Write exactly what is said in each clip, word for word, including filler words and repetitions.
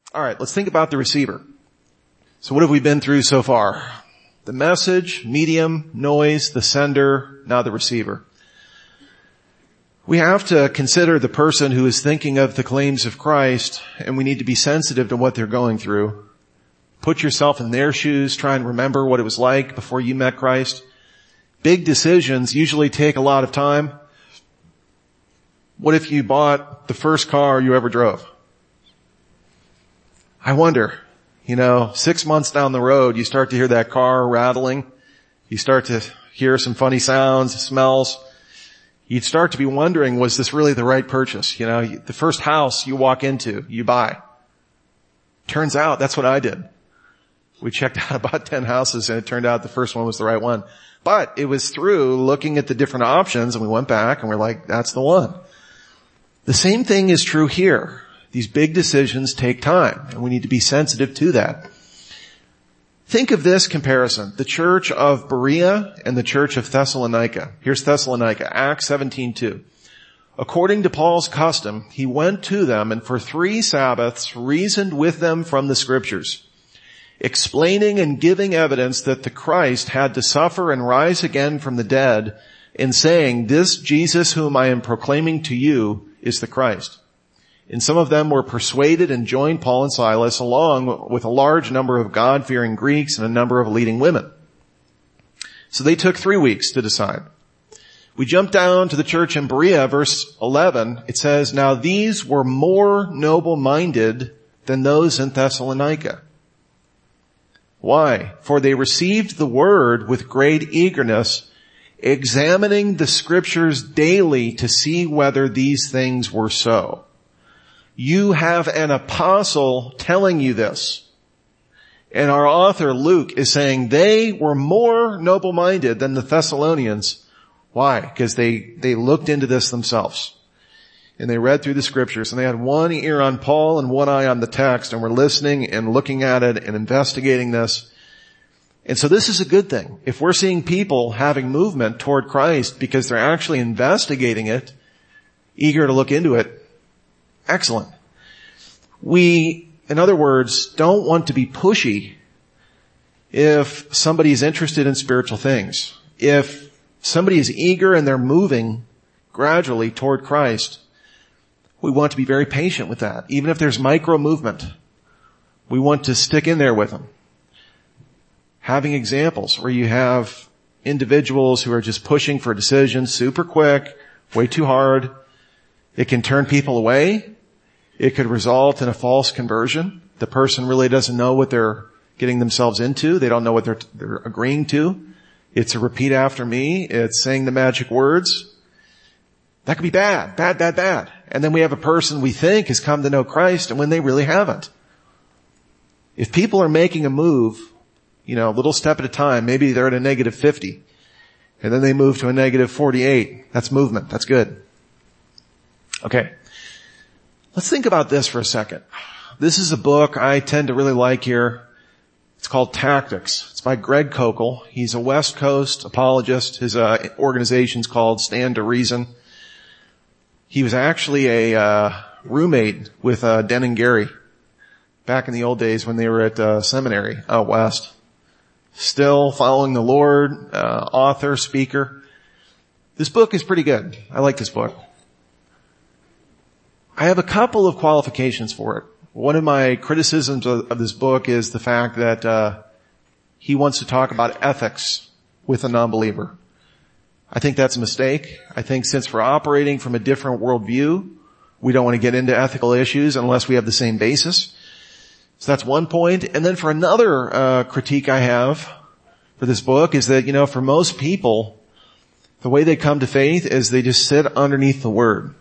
All right, let's think about the receiver. So what have we been through so far? The message, medium, noise, the sender, now the receiver. We have to consider the person who is thinking of the claims of Christ, and we need to be sensitive to what they're going through. Put yourself in their shoes, try and remember what it was like before you met Christ. Big decisions usually take a lot of time. What if you bought the first car you ever drove? I wonder, you know, six months down the road, you start to hear that car rattling. You start to hear some funny sounds, smells. You'd start to be wondering, was this really the right purchase? You know, the first house you walk into, you buy. Turns out that's what I did. We checked out about ten houses and it turned out the first one was the right one. But it was through looking at the different options and we went back and we're like, that's the one. The same thing is true here. These big decisions take time and we need to be sensitive to that. Think of this comparison. The church of Berea and the church of Thessalonica. Here's Thessalonica, Acts seventeen two. According to Paul's custom, he went to them and for three Sabbaths reasoned with them from the scriptures, explaining and giving evidence that the Christ had to suffer and rise again from the dead, and saying, this Jesus whom I am proclaiming to you is the Christ. And some of them were persuaded and joined Paul and Silas along with a large number of God-fearing Greeks and a number of leading women. So they took three weeks to decide. We jump down to the church in Berea, verse eleven. It says, now these were more noble-minded than those in Thessalonica. Why? For they received the word with great eagerness, examining the scriptures daily to see whether these things were so. You have an apostle telling you this. And our author, Luke, is saying they were more noble-minded than the Thessalonians. Why? Because they, they looked into this themselves. And they read through the scriptures. And they had one ear on Paul and one eye on the text. And were listening and looking at it and investigating this. And so this is a good thing. If we're seeing people having movement toward Christ because they're actually investigating it, eager to look into it, excellent. We, in other words, don't want to be pushy if somebody is interested in spiritual things. If somebody is eager and they're moving gradually toward Christ, we want to be very patient with that. Even if there's micro movement, we want to stick in there with them. Having examples where you have individuals who are just pushing for decisions super quick, way too hard, it can turn people away. It could result in a false conversion. The person really doesn't know what they're getting themselves into. They don't know what they're, they're agreeing to. It's a repeat after me. It's saying the magic words. That could be bad, bad, bad, bad. And then we have a person we think has come to know Christ and when they really haven't. If people are making a move, you know, a little step at a time, maybe they're at a negative fifty and then they move to a negative forty-eight. That's movement. That's good. Okay. Let's think about this for a second. This is a book I tend to really like here. It's called Tactics. It's by Greg Koukl. He's a West Coast apologist. His uh, organization's called Stand to Reason. He was actually a uh, roommate with uh, Den and Gary back in the old days when they were at uh, seminary out west. Still following the Lord, uh, author, speaker. This book is pretty good. I like this book. I have a couple of qualifications for it. One of my criticisms of, of this book is the fact that uh he wants to talk about ethics with a non-believer. I think that's a mistake. I think since we're operating from a different worldview, we don't want to get into ethical issues unless we have the same basis. So that's one point. And then for another uh critique I have for this book is that, you know, for most people, the way they come to faith is they just sit underneath the Word.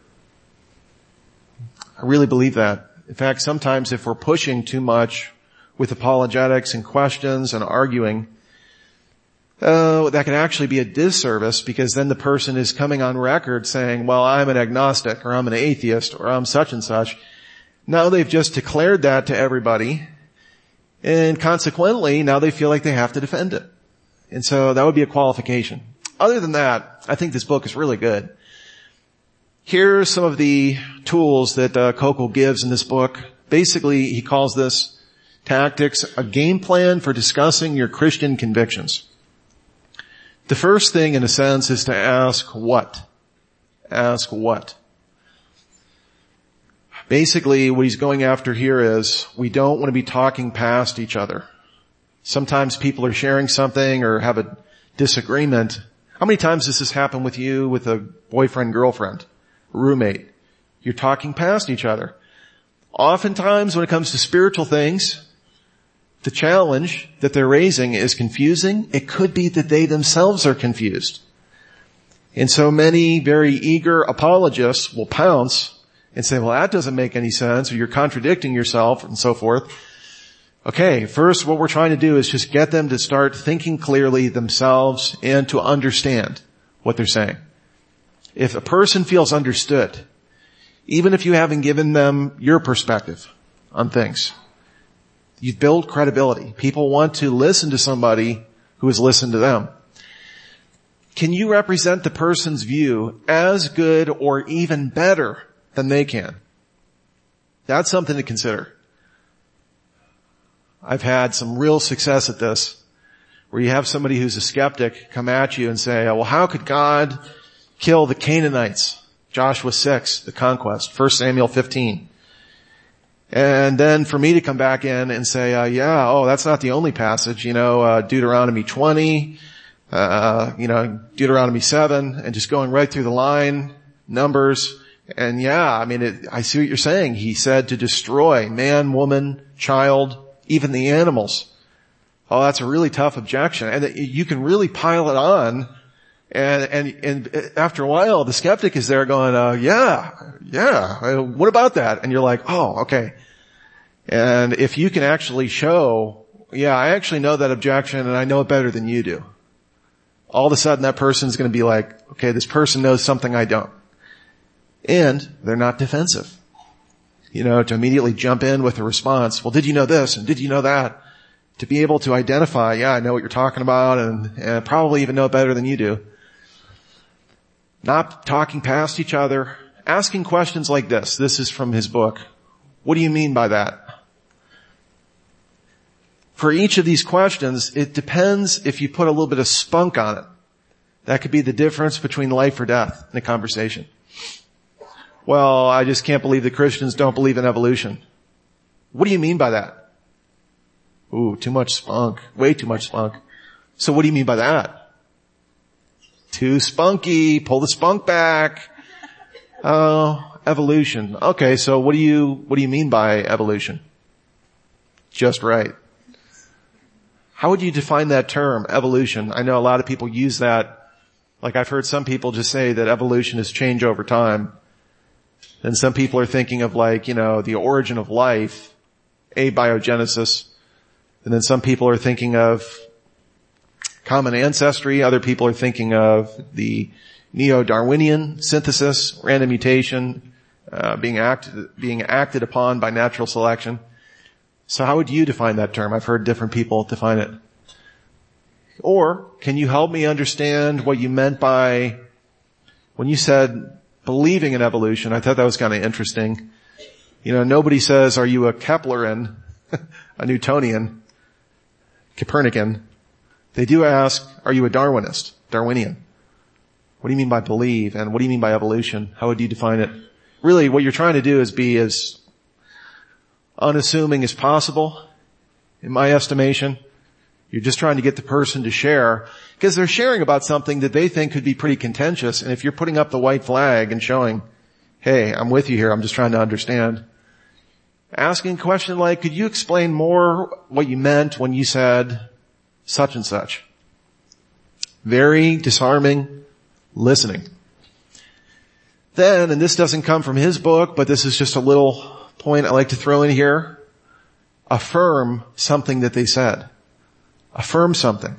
I really believe that. In fact, sometimes if we're pushing too much with apologetics and questions and arguing, uh, that can actually be a disservice because then the person is coming on record saying, well, I'm an agnostic or I'm an atheist or I'm such and such. Now they've just declared that to everybody and consequently now they feel like they have to defend it. And so that would be a qualification. Other than that, I think this book is really good. Here are some of the tools that uh, Koukl gives in this book Basically, he calls this tactics a game plan for discussing your Christian convictions. The first thing, in a sense, is to ask what? Ask what? Basically, what he's going after here is we don't want to be talking past each other. Sometimes people are sharing something or have a disagreement. How many times does this happen with you, with a boyfriend, girlfriend, roommate? You're talking past each other. Oftentimes, when it comes to spiritual things, the challenge that they're raising is confusing. It could be that they themselves are confused. And so many very eager apologists will pounce and say, well, that doesn't make any sense, or you're contradicting yourself, and so forth. Okay, first what we're trying to do is just get them to start thinking clearly themselves and to understand what they're saying. If a person feels understood, even if you haven't given them your perspective on things, you build credibility. People want to listen to somebody who has listened to them. Can you represent the person's view as good or even better than they can? That's something to consider. I've had some real success at this, where you have somebody who's a skeptic come at you and say, well, how could God kill the Canaanites? Joshua six, the conquest, First Samuel fifteen. And then for me to come back in and say, uh, yeah, oh, that's not the only passage, you know, uh, Deuteronomy twenty, uh, you know, Deuteronomy seven, and just going right through the line, Numbers. And yeah, I mean, it, I see what you're saying. He said to destroy man, woman, child, even the animals. Oh, that's a really tough objection. And you can really pile it on. And, and, and after a while, the skeptic is there going, uh, yeah, yeah, what about that? And you're like, oh, okay. And if you can actually show, yeah, I actually know that objection and I know it better than you do. All of a sudden that person's going to be like, okay, this person knows something I don't. And they're not defensive. You know, to immediately jump in with a response. Well, did you know this? And did you know that? To be able to identify, yeah, I know what you're talking about, and, and probably even know it better than you do. Not talking past each other. Asking questions like this. This is from his book. What do you mean by that? For each of these questions, it depends if you put a little bit of spunk on it. That could be the difference between life or death in a conversation. Well, I just can't believe that Christians don't believe in evolution. What do you mean by that? Ooh, too much spunk. Way too much spunk. So what do you mean by that? Too spunky. Pull the spunk back. Oh, evolution. Okay, so what do you, what do you mean by evolution? Just right. How would you define that term, evolution? I know a lot of people use that. Like I've heard some people just say that evolution is change over time. And some people are thinking of like, you know, the origin of life, abiogenesis. And then some people are thinking of common ancestry. Other people are thinking of the neo-Darwinian synthesis, random mutation, uh, being acted, being acted upon by natural selection. So how would you define that term? I've heard different people define it. Or can you help me understand what you meant by when you said believing in evolution? I thought that was kind of interesting. You know, nobody says, are you a Keplerian, a Newtonian, Copernican? They do ask, are you a Darwinist, Darwinian? What do you mean by believe? And what do you mean by evolution? How would you define it? Really, what you're trying to do is be as unassuming as possible, in my estimation. You're just trying to get the person to share, because they're sharing about something that they think could be pretty contentious. And if you're putting up the white flag and showing, hey, I'm with you here, I'm just trying to understand. Asking a question like, could you explain more what you meant when you said such and such? Very disarming listening. Then, and this doesn't come from his book, but this is just a little point I like to throw in here, affirm something that they said. Affirm something.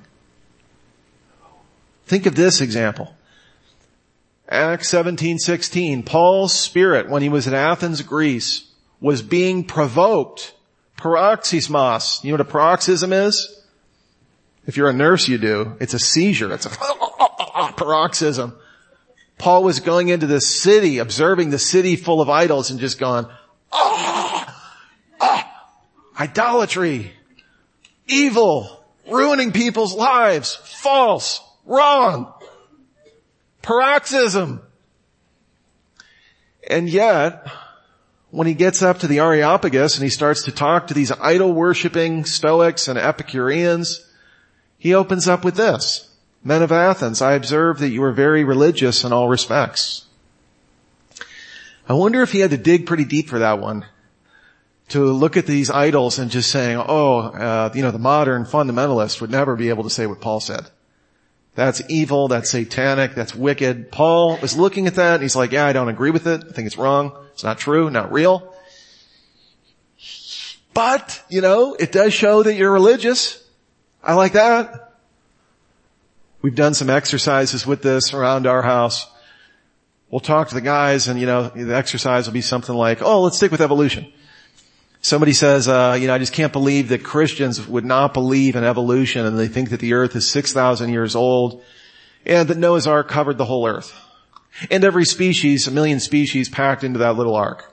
Think of this example. Acts seventeen sixteen. Paul's spirit, when he was in Athens, Greece, was being provoked. Paroxysmos. You know what a paroxysm is? If you're a nurse, you do. It's a seizure. It's a paroxysm. Paul was going into the city, observing the city full of idols, and just going, oh, idolatry, evil, ruining people's lives, false, wrong, paroxysm. And yet, when he gets up to the Areopagus and he starts to talk to these idol-worshipping Stoics and Epicureans, he opens up with this. Men of Athens, I observe that you are very religious in all respects. I wonder if he had to dig pretty deep for that one, to look at these idols and just saying, oh, uh, you know, the modern fundamentalist would never be able to say what Paul said. That's evil, that's satanic, that's wicked. Paul was looking at that and he's like, yeah, I don't agree with it. I think it's wrong. It's not true, not real. But, you know, it does show that you're religious. I like that. We've done some exercises with this around our house. We'll talk to the guys and, you know, the exercise will be something like, oh, let's stick with evolution. Somebody says, uh, you know, I just can't believe that Christians would not believe in evolution and they think that the earth is six thousand years old and that Noah's Ark covered the whole earth. And every species, a million species packed into that little ark.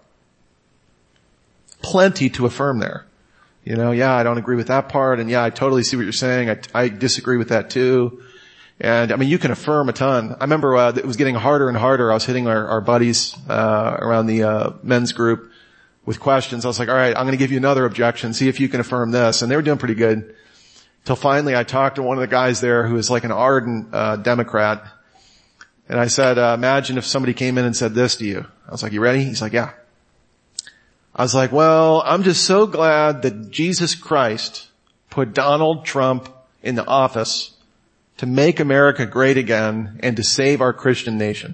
Plenty to affirm there. You know, yeah, I don't agree with that part and yeah, I totally see what you're saying. I, I disagree with that too. And I mean, you can affirm a ton. I remember uh, it was getting harder and harder. I was hitting our, our buddies uh around the uh men's group with questions. I was like, all right, I'm going to give you another objection. See if you can affirm this. And they were doing pretty good. Till finally I talked to one of the guys there who was like an ardent uh Democrat. And I said, uh, imagine if somebody came in and said this to you. I was like, you ready? He's like, yeah. I was like, well, I'm just so glad that Jesus Christ put Donald Trump in the office to make America great again and to save our Christian nation.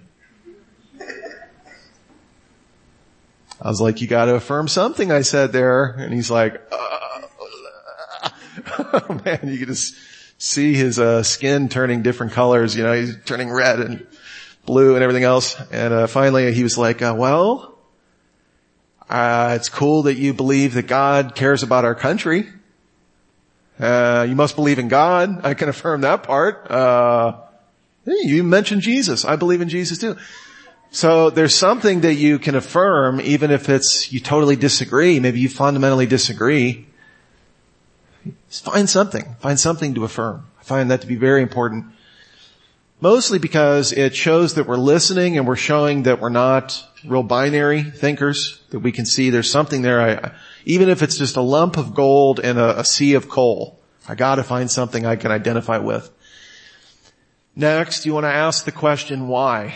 I was like, you got to affirm something, I said there. And he's like, uh, oh man, you can just see his uh, skin turning different colors. You know, he's turning red and blue and everything else. And uh, finally he was like, uh, well, uh, it's cool that you believe that God cares about our country. Uh, you must believe in God. I can affirm that part. Uh, hey, you mentioned Jesus. I believe in Jesus too. So there's something that you can affirm even if it's, you totally disagree. Maybe you fundamentally disagree. Just find something. Find something to affirm. I find that to be very important. Mostly because it shows that we're listening and we're showing that we're not real binary thinkers, that we can see there's something there. I, even if it's just a lump of gold in a, a sea of coal, I gotta find something I can identify with. Next, you want to ask the question, why?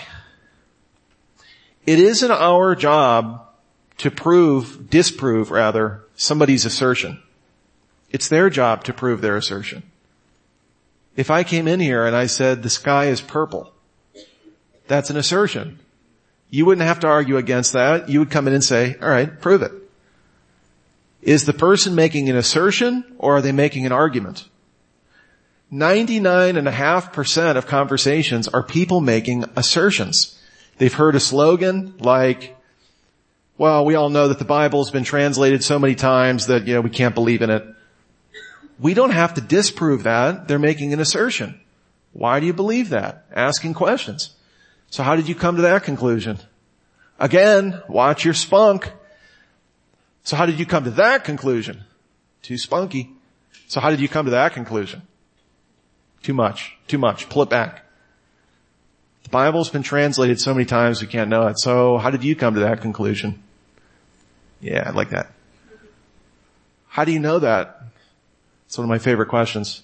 It isn't our job to prove, disprove rather, somebody's assertion. It's their job to prove their assertion. If I came in here and I said the sky is purple, that's an assertion. You wouldn't have to argue against that. You would come in and say, all right, prove it. Is the person making an assertion or are they making an argument? ninety-nine point five percent of conversations are people making assertions. They've heard a slogan like, well, we all know that the Bible's been translated so many times that, you know, we can't believe in it. We don't have to disprove that. They're making an assertion. Why do you believe that? Asking questions. So how did you come to that conclusion? Again, watch your spunk. So how did you come to that conclusion? Too spunky. So how did you come to that conclusion? Too much. Too much. Pull it back. The Bible's been translated so many times we can't know it. So how did you come to that conclusion? Yeah, I like that. How do you know that? It's one of my favorite questions.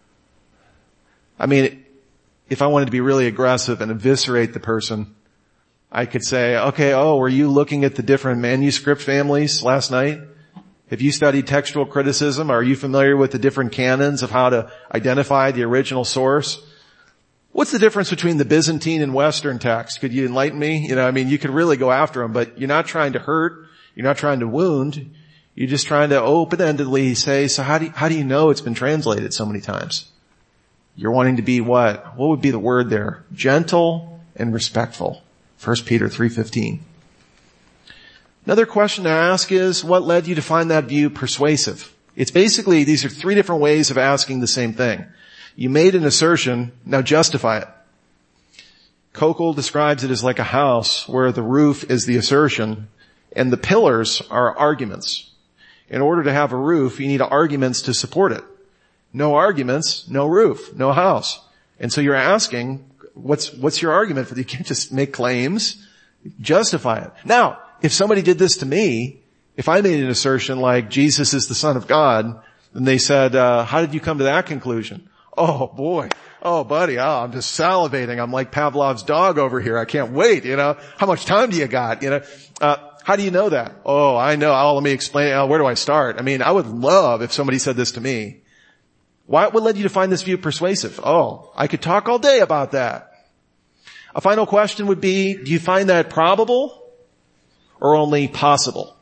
I mean, if I wanted to be really aggressive and eviscerate the person, I could say, okay, oh, were you looking at the different manuscript families last night? Have you studied textual criticism? Are you familiar with the different canons of how to identify the original source? What's the difference between the Byzantine and Western text? Could you enlighten me? You know, I mean, you could really go after them, but you're not trying to hurt. You're not trying to wound. You're just trying to open-endedly say, so how do you, how do you know it's been translated so many times? You're wanting to be what? What would be the word there? Gentle and respectful. First Peter three fifteen. Another question to ask is, what led you to find that view persuasive? It's basically, these are three different ways of asking the same thing. You made an assertion, now justify it. Kokel describes it as like a house where the roof is the assertion and the pillars are arguments. In order to have a roof, you need arguments to support it. No arguments, no roof, no house. And so you're asking, what's, what's your argument for that? You can't just make claims, justify it. Now, if somebody did this to me, if I made an assertion like Jesus is the Son of God, and they said, uh, how did you come to that conclusion? Oh boy. Oh buddy, oh, I'm just salivating. I'm like Pavlov's dog over here. I can't wait, you know. How much time do you got, you know? Uh, how do you know that? Oh, I know. Oh, let me explain. Oh, where do I start? I mean, I would love if somebody said this to me. Why, what led you to find this view persuasive? Oh, I could talk all day about that. A final question would be, do you find that probable or only possible?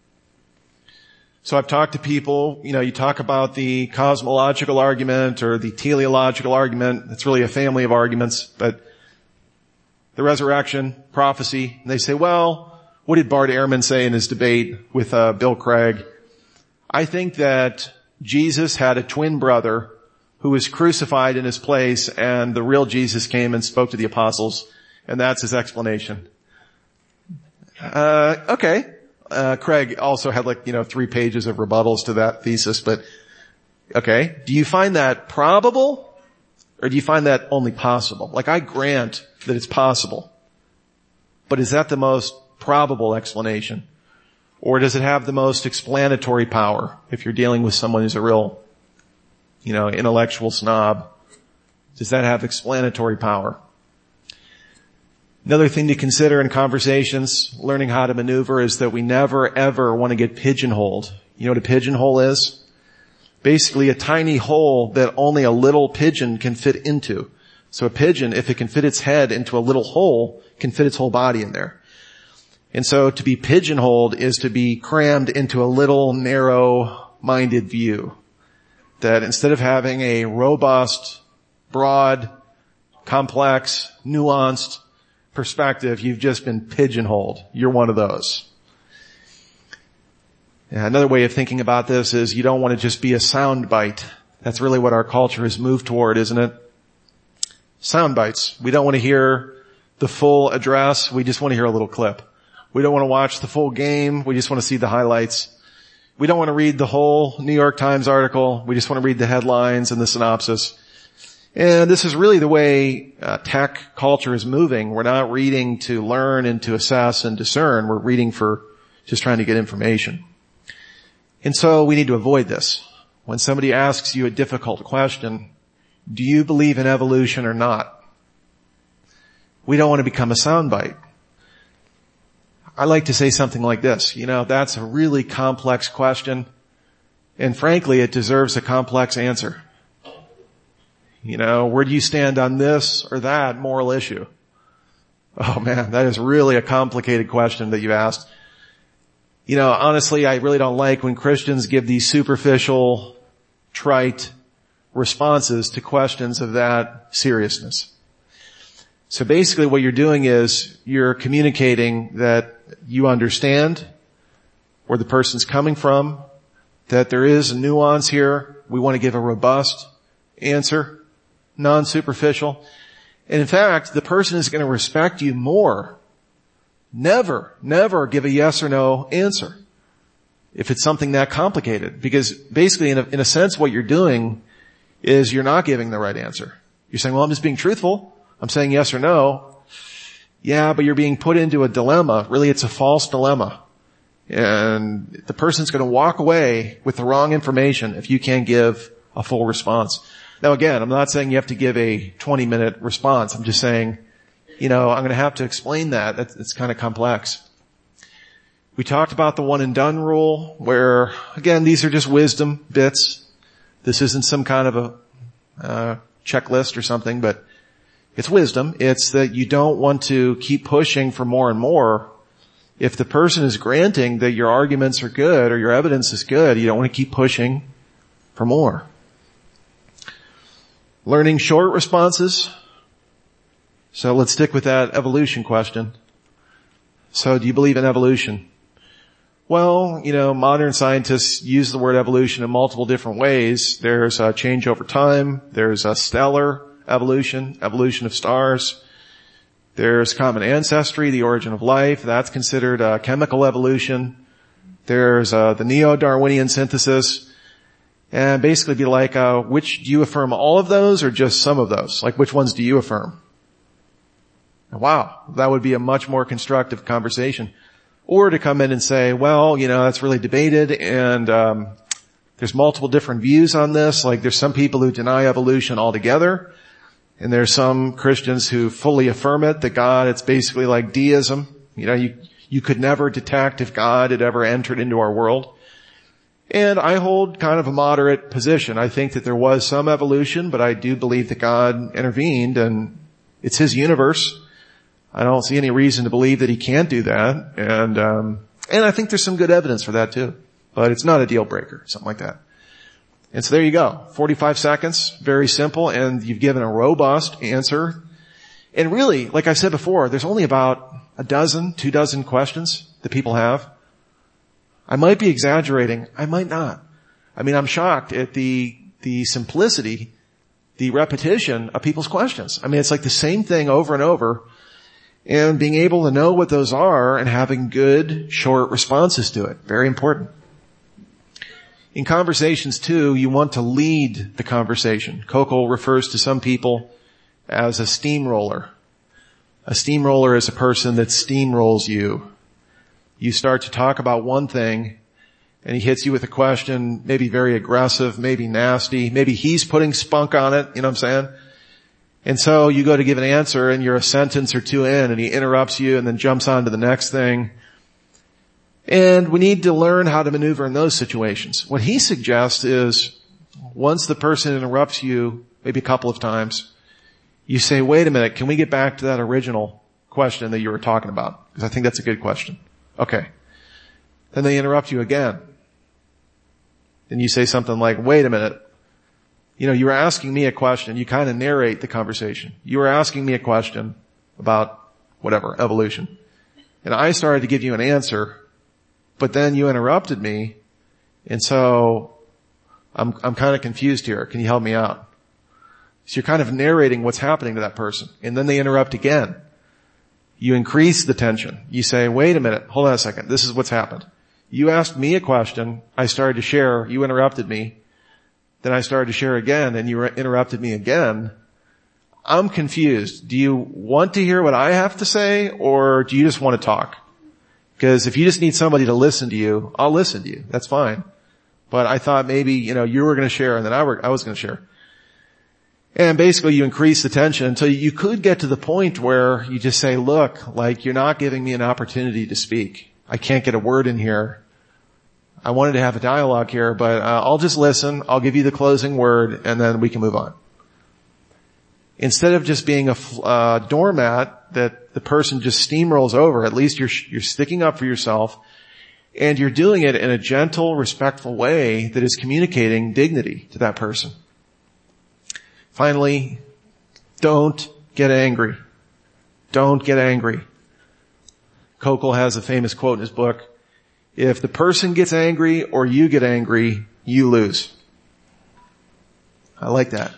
So I've talked to people, you know, you talk about the cosmological argument or the teleological argument. It's really a family of arguments, but the resurrection, prophecy, and they say, well, what did Bart Ehrman say in his debate with uh, Bill Craig? I think that Jesus had a twin brother who was crucified in his place, and the real Jesus came and spoke to the apostles, and that's his explanation. Uh, okay. Uh, Craig also had like, you know, three pages of rebuttals to that thesis, but okay. Do you find that probable or do you find that only possible? Like I grant that it's possible, but is that the most probable explanation? Or does it have the most explanatory power if you're dealing with someone who's a real, you know, intellectual snob? Does that have explanatory power? Another thing to consider in conversations, learning how to maneuver, is that we never ever want to get pigeonholed. You know what a pigeonhole is? Basically a tiny hole that only a little pigeon can fit into. So a pigeon, if it can fit its head into a little hole, can fit its whole body in there. And so to be pigeonholed is to be crammed into a little narrow-minded view. That instead of having a robust, broad, complex, nuanced perspective, you've just been pigeonholed. You're one of those. Yeah, another way of thinking about this is you don't want to just be a sound bite. That's really what our culture has moved toward, isn't it? Sound bites. We don't want to hear the full address. We just want to hear a little clip. We don't want to watch the full game. We just want to see the highlights. We don't want to read the whole New York Times article. We just want to read the headlines and the synopsis. And this is really the way uh, tech culture is moving. We're not reading to learn and to assess and discern. We're reading for just trying to get information. And so we need to avoid this. When somebody asks you a difficult question, do you believe in evolution or not? We don't want to become a soundbite. I like to say something like this. You know, that's a really complex question. And frankly, it deserves a complex answer. You know, where do you stand on this or that moral issue? Oh man, that is really a complicated question that you asked. You know, honestly, I really don't like when Christians give these superficial, trite responses to questions of that seriousness. So basically what you're doing is you're communicating that you understand where the person's coming from, that there is a nuance here. We want to give a robust answer. Non-superficial. And in fact, the person is going to respect you more. Never, never give a yes or no answer if it's something that complicated. Because basically, in a, in a sense, what you're doing is you're not giving the right answer. You're saying, well, I'm just being truthful. I'm saying yes or no. Yeah, but you're being put into a dilemma. Really, it's a false dilemma. And the person's going to walk away with the wrong information if you can't give a full response. Now again, I'm not saying you have to give a twenty minute response. I'm just saying, you know, I'm going to have to explain that. That's, it's kind of complex. We talked about the one and done rule where, again, these are just wisdom bits. This isn't some kind of a uh, checklist or something, but it's wisdom. It's that you don't want to keep pushing for more and more. If the person is granting that your arguments are good or your evidence is good, you don't want to keep pushing for more. Learning short responses. So let's stick with that evolution question. So do you believe in evolution? Well, you know, modern scientists use the word evolution in multiple different ways. There's a change over time. There's a stellar evolution, evolution of stars. There's common ancestry, the origin of life. That's considered a chemical evolution. There's uh, the neo-Darwinian synthesis. And basically be like, uh, which, do you affirm all of those or just some of those? Like, which ones do you affirm? Wow, that would be a much more constructive conversation. Or to come in and say, well, you know, that's really debated and um there's multiple different views on this. Like, there's some people who deny evolution altogether, and there's some Christians who fully affirm it, that God, it's basically like deism. You know, you, you could never detect if God had ever entered into our world. And I hold kind of a moderate position. I think that there was some evolution, but I do believe that God intervened, and it's His universe. I don't see any reason to believe that He can't do that. And, um, and I think there's some good evidence for that too. But it's not a deal breaker, something like that. And so there you go. forty-five seconds, very simple, and you've given a robust answer. And really, like I said before, there's only about a dozen, two dozen questions that people have. I might be exaggerating. I might not. I mean, I'm shocked at the, the simplicity, the repetition of people's questions. I mean, it's like the same thing over and over. And being able to know what those are and having good, short responses to it. Very important. In conversations too, you want to lead the conversation. Kokol refers to some people as a steamroller. A steamroller is a person that steamrolls you. You start to talk about one thing, and he hits you with a question, maybe very aggressive, maybe nasty, maybe he's putting spunk on it, you know what I'm saying? And so you go to give an answer, and you're a sentence or two in, and he interrupts you and then jumps on to the next thing. And we need to learn how to maneuver in those situations. What he suggests is, once the person interrupts you, maybe a couple of times, you say, wait a minute, can we get back to that original question that you were talking about? Because I think that's a good question. Okay. Then they interrupt you again. And you say something like, wait a minute, you know, you were asking me a question. You kind of narrate the conversation. You were asking me a question about whatever, evolution. And I started to give you an answer, but then you interrupted me, and so I'm, I'm kind of confused here. Can you help me out? So you're kind of narrating what's happening to that person, and then they interrupt again. You increase the tension. You say, wait a minute, hold on a second, this is what's happened. You asked me a question, I started to share, you interrupted me, then I started to share again, and you re- interrupted me again. I'm confused. Do you want to hear what I have to say, or do you just want to talk? Because if you just need somebody to listen to you, I'll listen to you. That's fine. But I thought maybe, you know, you were going to share and then I, were, I was going to share. And basically you increase the tension until you could get to the point where you just say, look, like, you're not giving me an opportunity to speak. I can't get a word in here. I wanted to have a dialogue here, but uh, I'll just listen. I'll give you the closing word and then we can move on. Instead of just being a uh, doormat that the person just steamrolls over, at least you're you're sticking up for yourself, and you're doing it in a gentle, respectful way that is communicating dignity to that person. Finally, don't get angry. Don't get angry. Kokol has a famous quote in his book, if the person gets angry or you get angry, you lose. I like that.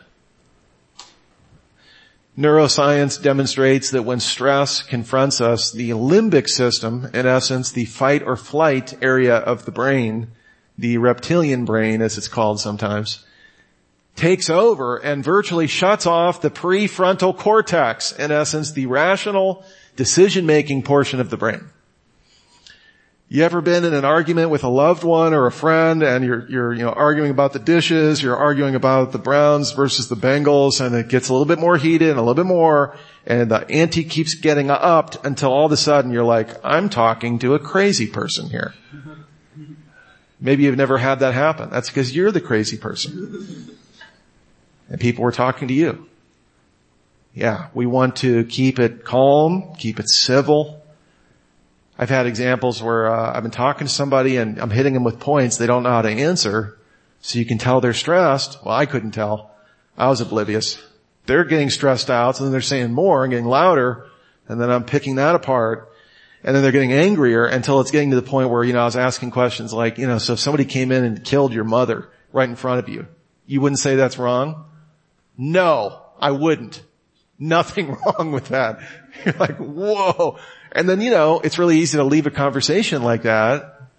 Neuroscience demonstrates that when stress confronts us, the limbic system, in essence, the fight or flight area of the brain, the reptilian brain as it's called sometimes, takes over and virtually shuts off the prefrontal cortex, in essence, the rational decision-making portion of the brain. You ever been in an argument with a loved one or a friend and you're, you're, you know, arguing about the dishes, you're arguing about the Browns versus the Bengals, and it gets a little bit more heated and a little bit more, and the ante keeps getting upped until all of a sudden you're like, I'm talking to a crazy person here. Maybe you've never had that happen. That's because you're the crazy person. And people were talking to you. Yeah, we want to keep it calm, keep it civil. I've had examples where uh, I've been talking to somebody and I'm hitting them with points they don't know how to answer, so you can tell they're stressed. Well, I couldn't tell. I was oblivious. They're getting stressed out, so then they're saying more and getting louder, and then I'm picking that apart, and then they're getting angrier until it's getting to the point where, you know, I was asking questions like, you know, so if somebody came in and killed your mother right in front of you, you wouldn't say that's wrong? No, I wouldn't. Nothing wrong with that. You're like, whoa. And then, you know, it's really easy to leave a conversation like that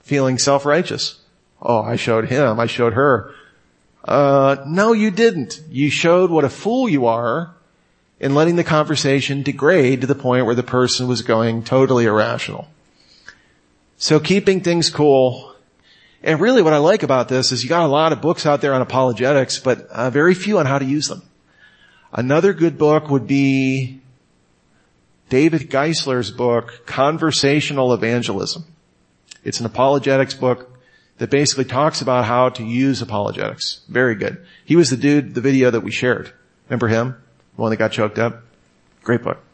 feeling self-righteous. Oh, I showed him, I showed her. Uh, no, you didn't. You showed what a fool you are in letting the conversation degrade to the point where the person was going totally irrational. So keeping things cool. And really what I like about this is you got a lot of books out there on apologetics, but uh, very few on how to use them. Another good book would be David Geisler's book, Conversational Evangelism. It's an apologetics book that basically talks about how to use apologetics. Very good. He was the dude, the video that we shared. Remember him? The one that got choked up? Great book.